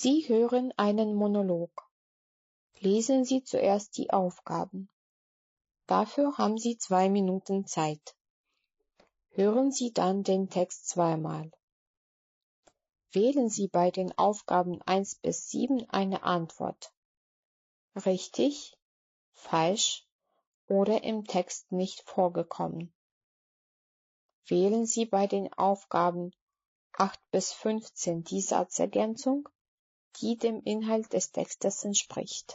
Sie hören einen Monolog. Lesen Sie zuerst die Aufgaben. Dafür haben Sie 2 Minuten Zeit. Hören Sie dann den Text zweimal. Wählen Sie bei den Aufgaben 1 bis 7 eine Antwort. Richtig, falsch oder im Text nicht vorgekommen. Wählen Sie bei den Aufgaben 8 bis 15 die Satzergänzung, die dem Inhalt des Textes entspricht.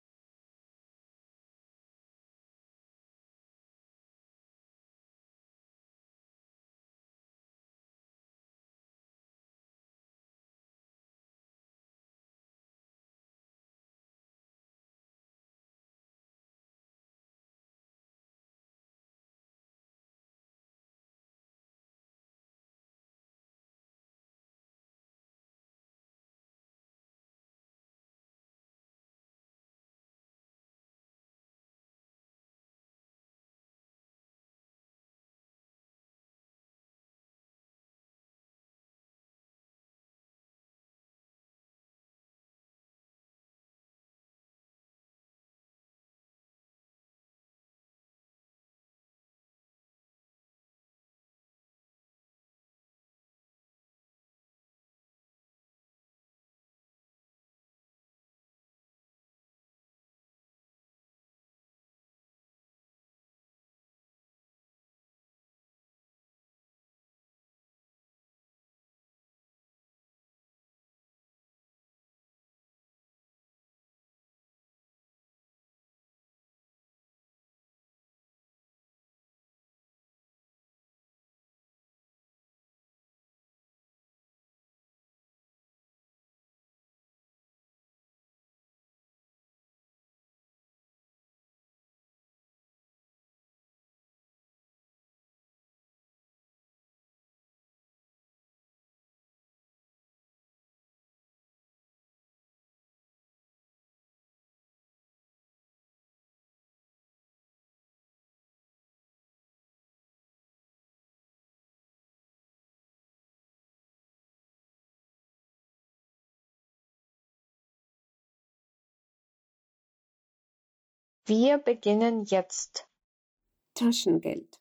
Wir beginnen jetzt. Taschengeld.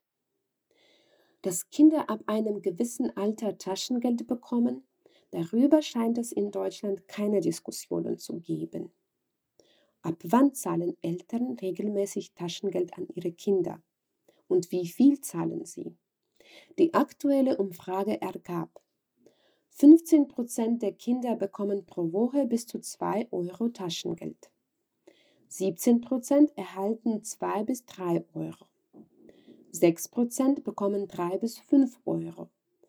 Dass Kinder ab einem gewissen Alter Taschengeld bekommen, darüber scheint es in Deutschland keine Diskussionen zu geben. Ab wann zahlen Eltern regelmäßig Taschengeld an ihre Kinder? Und wie viel zahlen sie? Die aktuelle Umfrage ergab, 15% der Kinder bekommen pro Woche bis zu 2 Euro Taschengeld. 17% erhalten 2 bis 3 Euro. 6% bekommen 3 bis 5 Euro.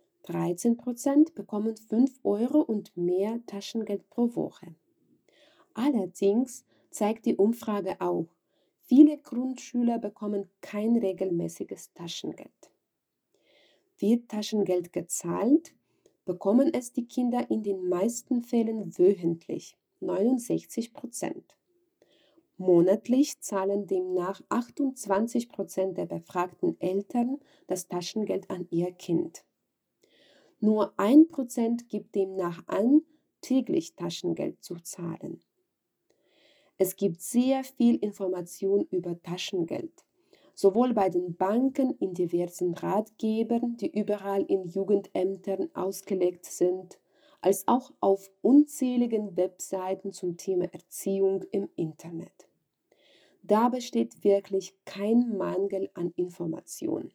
13% bekommen 5 Euro und mehr Taschengeld pro Woche. Allerdings zeigt die Umfrage auch, viele Grundschüler bekommen kein regelmäßiges Taschengeld. Wird Taschengeld gezahlt, bekommen es die Kinder in den meisten Fällen wöchentlich, 69%. Monatlich zahlen demnach 28% der befragten Eltern das Taschengeld an ihr Kind. Nur 1% gibt demnach an, täglich Taschengeld zu zahlen. Es gibt sehr viel Information über Taschengeld, sowohl bei den Banken, in diversen Ratgebern, die überall in Jugendämtern ausgelegt sind, als auch auf unzähligen Webseiten zum Thema Erziehung im Internet. Da besteht wirklich kein Mangel an Information.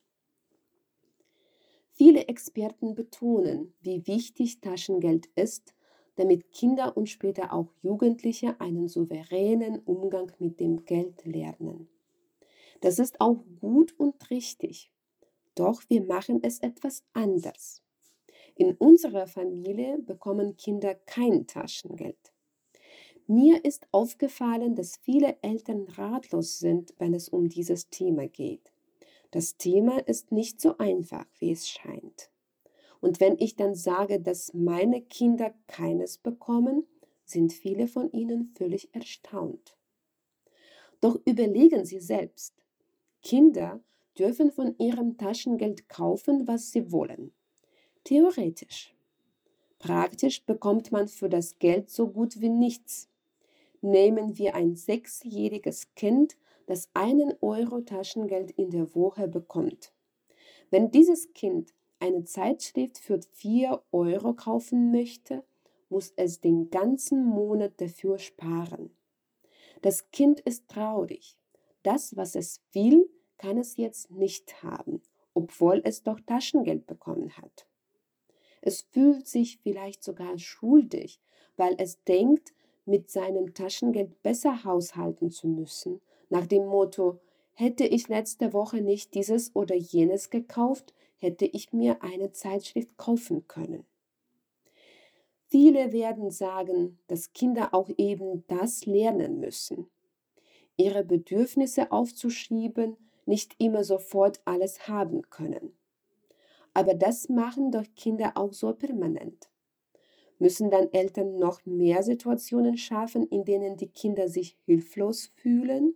Viele Experten betonen, wie wichtig Taschengeld ist, damit Kinder und später auch Jugendliche einen souveränen Umgang mit dem Geld lernen. Das ist auch gut und richtig. Doch wir machen es etwas anders. In unserer Familie bekommen Kinder kein Taschengeld. Mir ist aufgefallen, dass viele Eltern ratlos sind, wenn es um dieses Thema geht. Das Thema ist nicht so einfach, wie es scheint. Und wenn ich dann sage, dass meine Kinder keines bekommen, sind viele von ihnen völlig erstaunt. Doch überlegen Sie selbst. Kinder dürfen von ihrem Taschengeld kaufen, was sie wollen. Theoretisch. Praktisch bekommt man für das Geld so gut wie nichts. Nehmen wir ein 6-jähriges Kind, das 1 € Taschengeld in der Woche bekommt. Wenn dieses Kind eine Zeitschrift für 4 € kaufen möchte, muss es den ganzen Monat dafür sparen. Das Kind ist traurig. Das, was es will, kann es jetzt nicht haben, obwohl es doch Taschengeld bekommen hat. Es fühlt sich vielleicht sogar schuldig, weil es denkt, mit seinem Taschengeld besser haushalten zu müssen, nach dem Motto: Hätte ich letzte Woche nicht dieses oder jenes gekauft, hätte ich mir eine Zeitschrift kaufen können. Viele werden sagen, dass Kinder auch eben das lernen müssen, ihre Bedürfnisse aufzuschieben, nicht immer sofort alles haben können. Aber das machen doch Kinder auch so permanent. Müssen dann Eltern noch mehr Situationen schaffen, in denen die Kinder sich hilflos fühlen?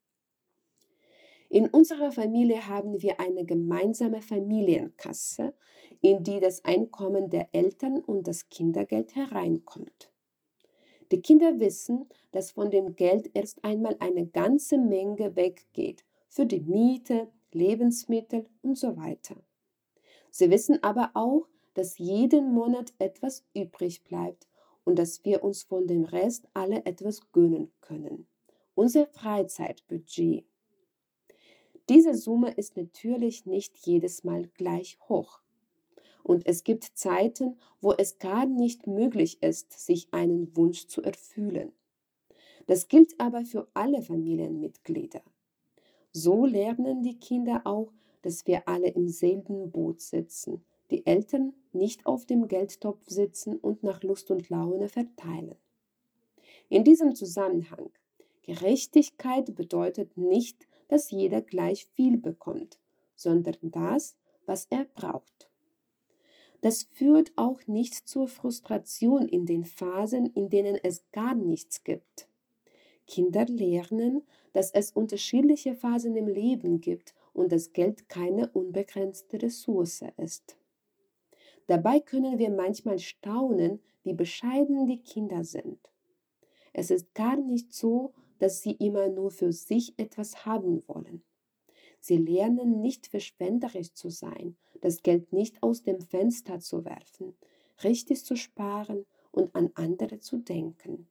In unserer Familie haben wir eine gemeinsame Familienkasse, in die das Einkommen der Eltern und das Kindergeld hereinkommt. Die Kinder wissen, dass von dem Geld erst einmal eine ganze Menge weggeht für die Miete, Lebensmittel und so weiter. Sie wissen aber auch, dass jeden Monat etwas übrig bleibt und dass wir uns von dem Rest alle etwas gönnen können. Unser Freizeitbudget. Diese Summe ist natürlich nicht jedes Mal gleich hoch. Und es gibt Zeiten, wo es gar nicht möglich ist, sich einen Wunsch zu erfüllen. Das gilt aber für alle Familienmitglieder. So lernen die Kinder auch, dass wir alle im selben Boot sitzen, die Eltern nicht auf dem Geldtopf sitzen und nach Lust und Laune verteilen. In diesem Zusammenhang: Gerechtigkeit bedeutet nicht, dass jeder gleich viel bekommt, sondern das, was er braucht. Das führt auch nicht zur Frustration in den Phasen, in denen es gar nichts gibt. Kinder lernen, dass es unterschiedliche Phasen im Leben gibt und dass Geld keine unbegrenzte Ressource ist. Dabei können wir manchmal staunen, wie bescheiden die Kinder sind. Es ist gar nicht so, dass sie immer nur für sich etwas haben wollen. Sie lernen nicht verschwenderisch zu sein, das Geld nicht aus dem Fenster zu werfen, richtig zu sparen und an andere zu denken.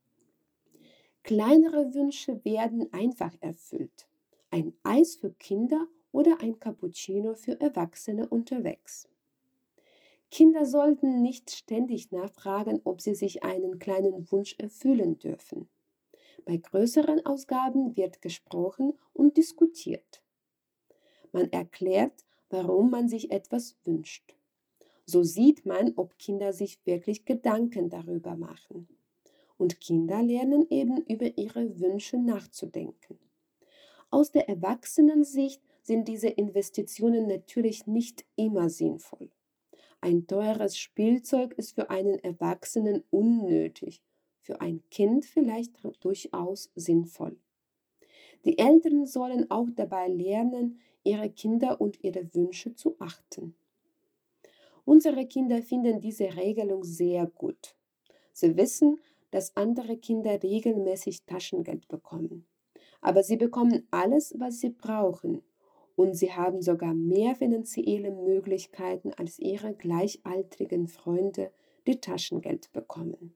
Kleinere Wünsche werden einfach erfüllt. Ein Eis für Kinder oder ein Cappuccino für Erwachsene unterwegs. Kinder sollten nicht ständig nachfragen, ob sie sich einen kleinen Wunsch erfüllen dürfen. Bei größeren Ausgaben wird gesprochen und diskutiert. Man erklärt, warum man sich etwas wünscht. So sieht man, ob Kinder sich wirklich Gedanken darüber machen. Und Kinder lernen eben über ihre Wünsche nachzudenken. Aus der Erwachsenensicht sind diese Investitionen natürlich nicht immer sinnvoll. Ein teures Spielzeug ist für einen Erwachsenen unnötig, für ein Kind vielleicht durchaus sinnvoll. Die Eltern sollen auch dabei lernen, ihre Kinder und ihre Wünsche zu achten. Unsere Kinder finden diese Regelung sehr gut. Sie wissen, dass andere Kinder regelmäßig Taschengeld bekommen. Aber sie bekommen alles, was sie brauchen. Und sie haben sogar mehr finanzielle Möglichkeiten als ihre gleichaltrigen Freunde, die Taschengeld bekommen.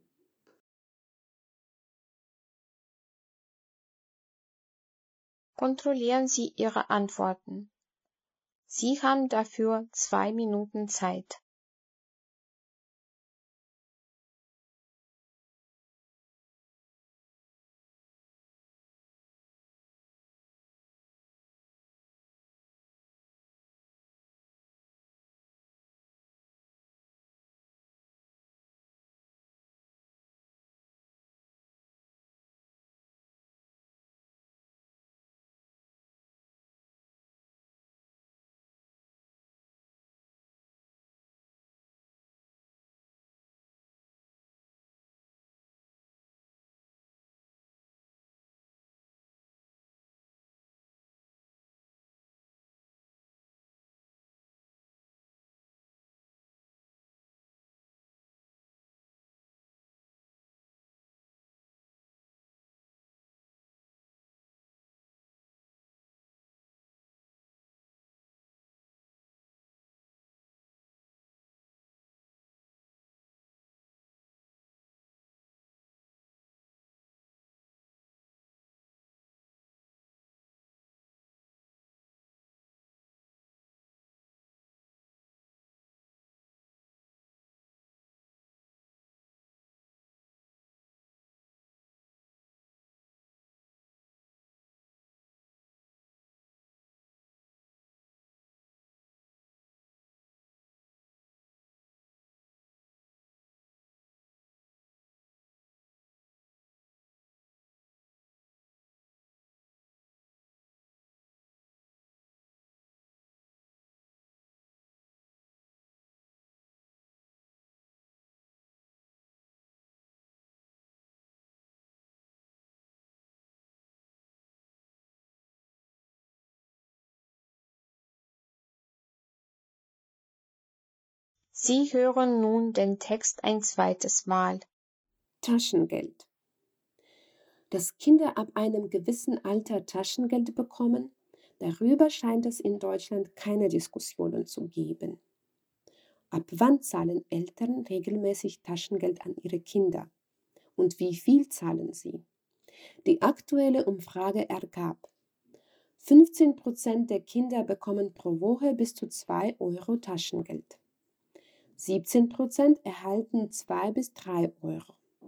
Kontrollieren Sie Ihre Antworten. Sie haben dafür 2 Minuten Zeit. Sie hören nun den Text ein zweites Mal. Taschengeld. Dass Kinder ab einem gewissen Alter Taschengeld bekommen, darüber scheint es in Deutschland keine Diskussionen zu geben. Ab wann zahlen Eltern regelmäßig Taschengeld an ihre Kinder? Und wie viel zahlen sie? Die aktuelle Umfrage ergab, 15% der Kinder bekommen pro Woche bis zu 2 Euro Taschengeld. 17% erhalten 2 bis 3 Euro.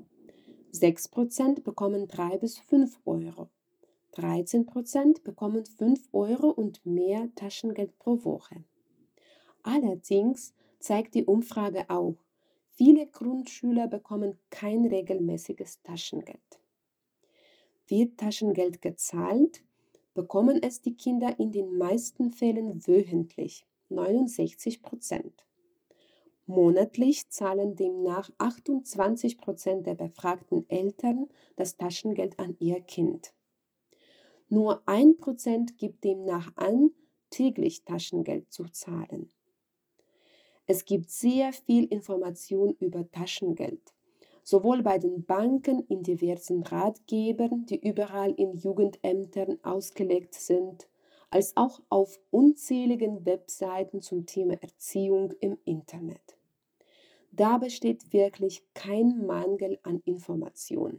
6% bekommen 3 bis 5 Euro. 13% bekommen 5 Euro und mehr Taschengeld pro Woche. Allerdings zeigt die Umfrage auch, viele Grundschüler bekommen kein regelmäßiges Taschengeld. Wird Taschengeld gezahlt, bekommen es die Kinder in den meisten Fällen wöchentlich, 69%. Monatlich zahlen demnach 28% der befragten Eltern das Taschengeld an ihr Kind. Nur 1% gibt demnach an, täglich Taschengeld zu zahlen. Es gibt sehr viel Information über Taschengeld, sowohl bei den Banken, in diversen Ratgebern, die überall in Jugendämtern ausgelegt sind, als auch auf unzähligen Webseiten zum Thema Erziehung im Internet. Da besteht wirklich kein Mangel an Information.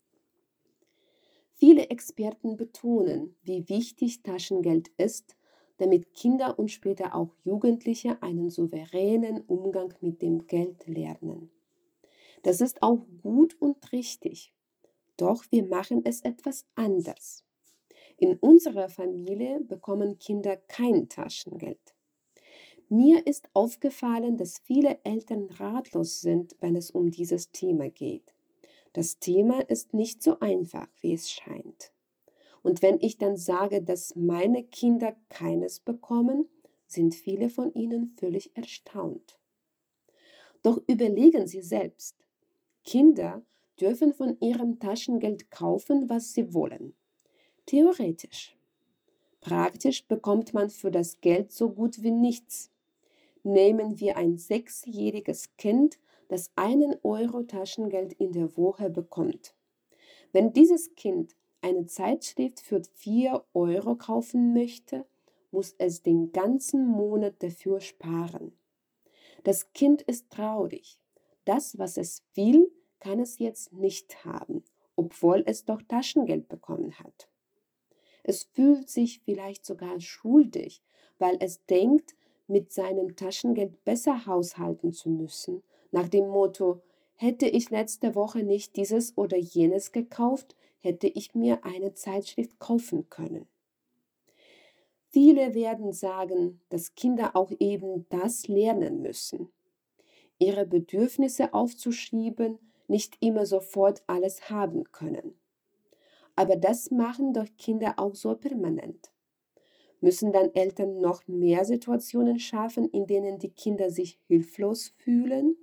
Viele Experten betonen, wie wichtig Taschengeld ist, damit Kinder und später auch Jugendliche einen souveränen Umgang mit dem Geld lernen. Das ist auch gut und richtig. Doch wir machen es etwas anders. In unserer Familie bekommen Kinder kein Taschengeld. Mir ist aufgefallen, dass viele Eltern ratlos sind, wenn es um dieses Thema geht. Das Thema ist nicht so einfach, wie es scheint. Und wenn ich dann sage, dass meine Kinder keines bekommen, sind viele von ihnen völlig erstaunt. Doch überlegen Sie selbst. Kinder dürfen von ihrem Taschengeld kaufen, was sie wollen. Theoretisch. Praktisch bekommt man für das Geld so gut wie nichts. Nehmen wir ein 6-jähriges Kind, das 1 Euro Taschengeld in der Woche bekommt. Wenn dieses Kind eine Zeitschrift für 4 Euro kaufen möchte, muss es den ganzen Monat dafür sparen. Das Kind ist traurig. Das, was es will, kann es jetzt nicht haben, obwohl es doch Taschengeld bekommen hat. Es fühlt sich vielleicht sogar schuldig, weil es denkt, mit seinem Taschengeld besser haushalten zu müssen, nach dem Motto: Hätte ich letzte Woche nicht dieses oder jenes gekauft, hätte ich mir eine Zeitschrift kaufen können. Viele werden sagen, dass Kinder auch eben das lernen müssen. Ihre Bedürfnisse aufzuschieben, nicht immer sofort alles haben können. Aber das machen doch Kinder auch so permanent. Müssen dann Eltern noch mehr Situationen schaffen, in denen die Kinder sich hilflos fühlen?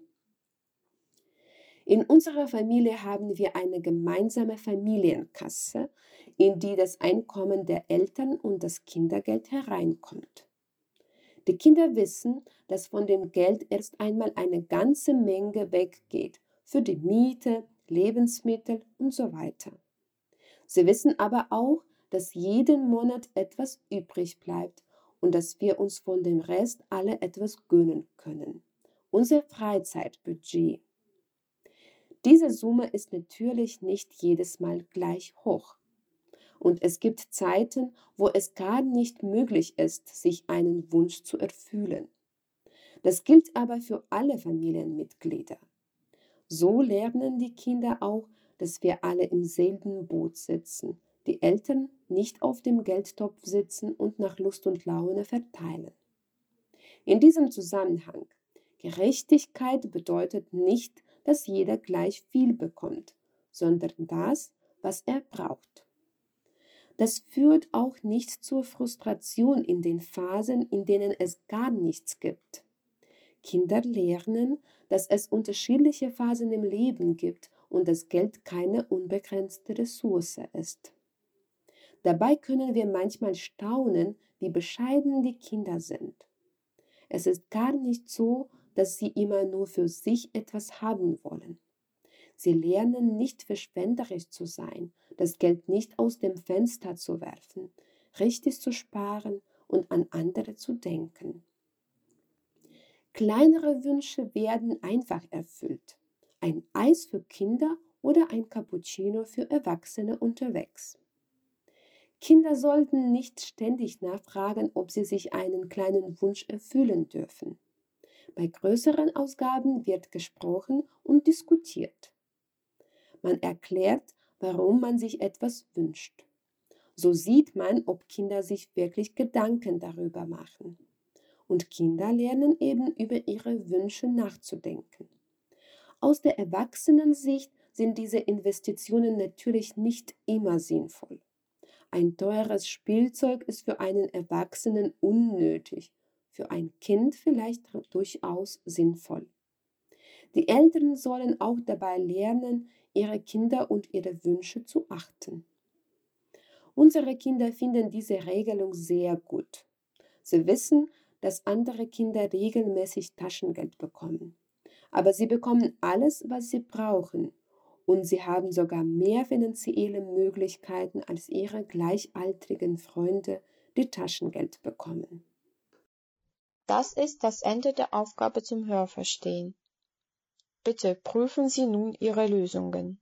In unserer Familie haben wir eine gemeinsame Familienkasse, in die das Einkommen der Eltern und das Kindergeld hereinkommt. Die Kinder wissen, dass von dem Geld erst einmal eine ganze Menge weggeht für die Miete, Lebensmittel und so weiter. Sie wissen aber auch, dass jeden Monat etwas übrig bleibt und dass wir uns von dem Rest alle etwas gönnen können. Unser Freizeitbudget. Diese Summe ist natürlich nicht jedes Mal gleich hoch. Und es gibt Zeiten, wo es gar nicht möglich ist, sich einen Wunsch zu erfüllen. Das gilt aber für alle Familienmitglieder. So lernen die Kinder auch, dass wir alle im selben Boot sitzen, die Eltern nicht auf dem Geldtopf sitzen und nach Lust und Laune verteilen. In diesem Zusammenhang: Gerechtigkeit bedeutet nicht, dass jeder gleich viel bekommt, sondern das, was er braucht. Das führt auch nicht zur Frustration in den Phasen, in denen es gar nichts gibt. Kinder lernen, dass es unterschiedliche Phasen im Leben gibt und dass Geld keine unbegrenzte Ressource ist. Dabei können wir manchmal staunen, wie bescheiden die Kinder sind. Es ist gar nicht so, dass sie immer nur für sich etwas haben wollen. Sie lernen nicht verschwenderisch zu sein, das Geld nicht aus dem Fenster zu werfen, richtig zu sparen und an andere zu denken. Kleinere Wünsche werden einfach erfüllt. Ein Eis für Kinder oder ein Cappuccino für Erwachsene unterwegs. Kinder sollten nicht ständig nachfragen, ob sie sich einen kleinen Wunsch erfüllen dürfen. Bei größeren Ausgaben wird gesprochen und diskutiert. Man erklärt, warum man sich etwas wünscht. So sieht man, ob Kinder sich wirklich Gedanken darüber machen. Und Kinder lernen eben über ihre Wünsche nachzudenken. Aus der Erwachsenensicht sind diese Investitionen natürlich nicht immer sinnvoll. Ein teures Spielzeug ist für einen Erwachsenen unnötig, für ein Kind vielleicht durchaus sinnvoll. Die Eltern sollen auch dabei lernen, ihre Kinder und ihre Wünsche zu achten. Unsere Kinder finden diese Regelung sehr gut. Sie wissen, dass andere Kinder regelmäßig Taschengeld bekommen. Aber sie bekommen alles, was sie brauchen. Und sie haben sogar mehr finanzielle Möglichkeiten als ihre gleichaltrigen Freunde, die Taschengeld bekommen. Das ist das Ende der Aufgabe zum Hörverstehen. Bitte prüfen Sie nun Ihre Lösungen.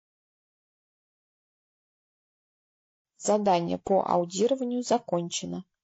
Задание по аудированию закончено.